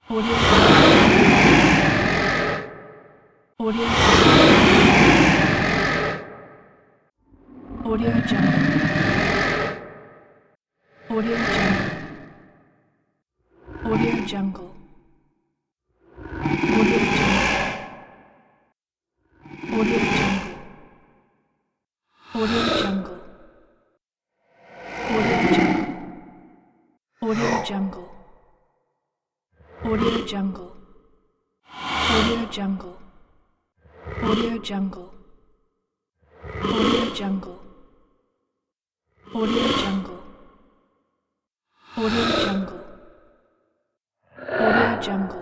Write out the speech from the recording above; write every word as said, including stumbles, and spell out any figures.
Audio Audio Audio Jungle. Audio Jungle. Audio Jungle. Audio Jungle. Audio Jungle. Audio Jungle. Audio Jungle. Audio Jungle. Audio Jungle. Audio Jungle. Audio Jungle. Audio Jungle. Audio Jungle. Audio Jungle.